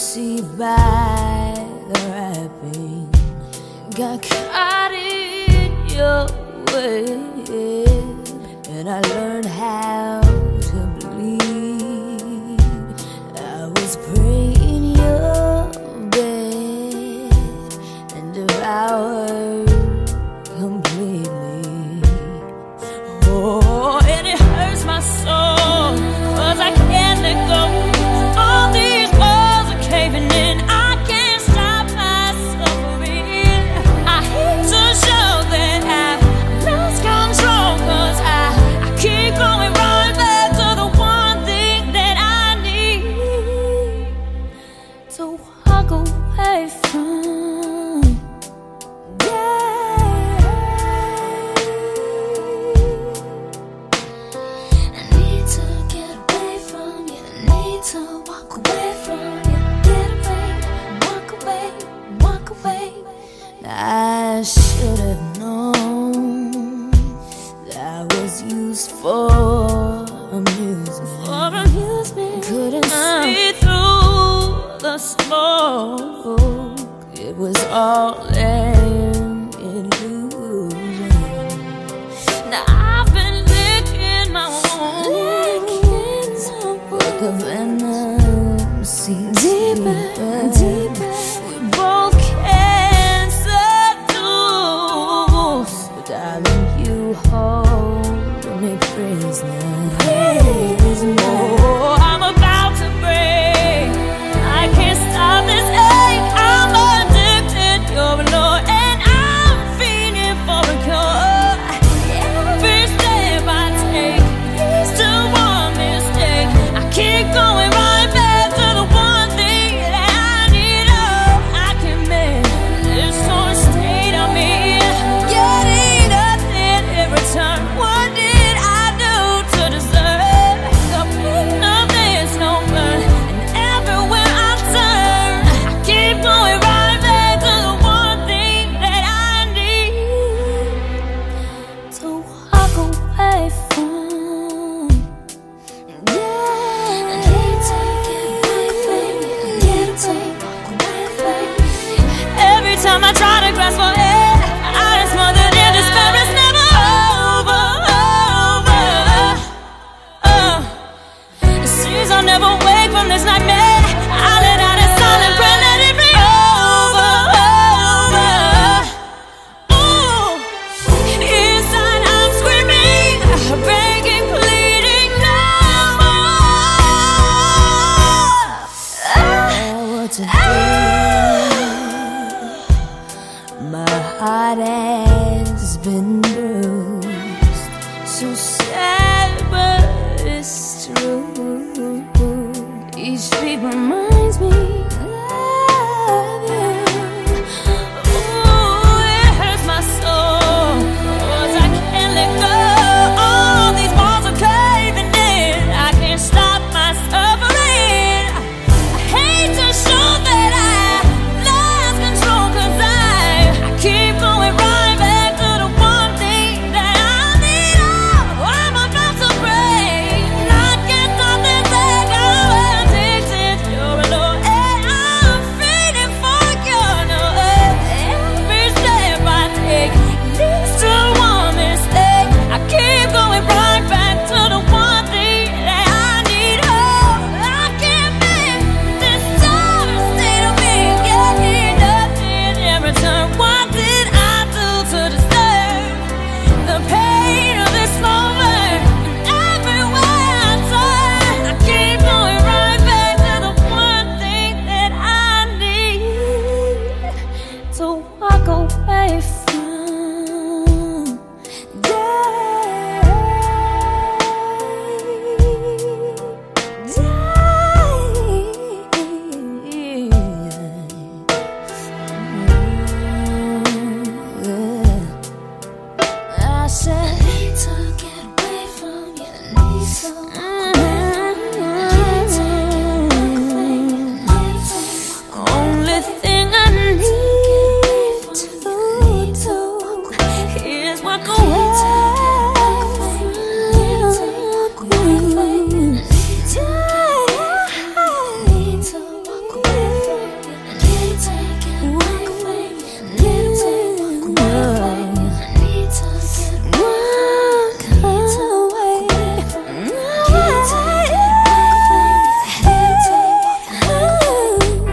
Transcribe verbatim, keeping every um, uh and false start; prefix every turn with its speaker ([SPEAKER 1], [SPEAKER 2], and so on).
[SPEAKER 1] deceived by the wrapping, got caught in your web, and I learned how to bleed. I was praying your bed and devoured completely. Oh, and it hurts my soul, 'cause I can't let go. All these walls are caving in, I can't stop my suffering. I hate to show that I've lost control, 'cause I, I keep going right back to the one thing that I need to walk away from. Yeah, I need to get away from you. I need to walk away from you. Get away, walk away, walk away. I should have known that I was used for amusement. For amusement. Couldn't uh. see through the smoke. It was all an illusion. Now I've been licking my wounds, but the venom seems deeper, deeper. We both can't seduce, but darling, you hold me prisoner. Oh, I'm about to break. I can't stop this ache. I'm addicted, you're alone, and I'm feeling for a cure. Every step I take leads to one mistake. I keep going right back to the one thing that I need. Oh, I can make this sore state I'm in, getting nothing in return. What did I do to deserve the pain of this moment? And everywhere I turn, I keep going right back to the one thing that I need to walk away from. Yeah, I need to get away from you. Get away, walk away from you. Every time I try to grasp for air, I am smothered in despair. It's never over, over. Oh, it seems I'll never wake from this nightmare. I let out a silent prayer, let it be over, over. Ooh, inside I'm screaming, begging, pleading now. Oh, what to do? My heart has been bruised, so sad, but it's true. Each beat reminds me of you. Ooh, it hurts my soul, 'cause I can't let go. All these walls are caving in, I can't stop my suffering. I hate to show that I lost control, 'cause I, I keep going right back to the one thing that I need. Oh, I'm about to break. I can't stop this ache. I'm addicted, you're alone, and I'm feeling for you. No, every step I take leads to one mistake. I keep going right back to the one thing that I need. Oh, I can't make this sour state of me, getting nothing in return. What did I do to deserve the pain of this moment? And everywhere I turn, I keep going right back to the one thing that I need to walk away from. I said, I need to get away from you. I need to walk away from you. I need to get away from you. I need to walk away. Only thing I need to do is walk away.